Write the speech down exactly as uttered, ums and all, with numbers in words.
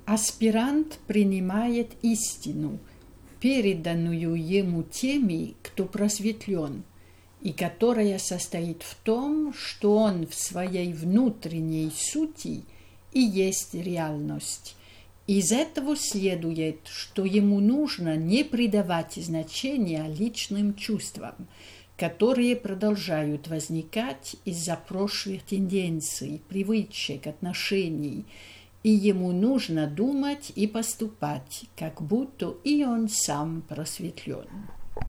Аспирант принимает истину, переданную ему теми, кто просветлен, и которая состоит в том, что он в своей внутренней сути и есть реальность. Из этого следует, что ему нужно не придавать значения личным чувствам, которые продолжают возникать из-за прошлых тенденций, привычек, отношений, и ему нужно думать и поступать, как будто и он сам просветлен.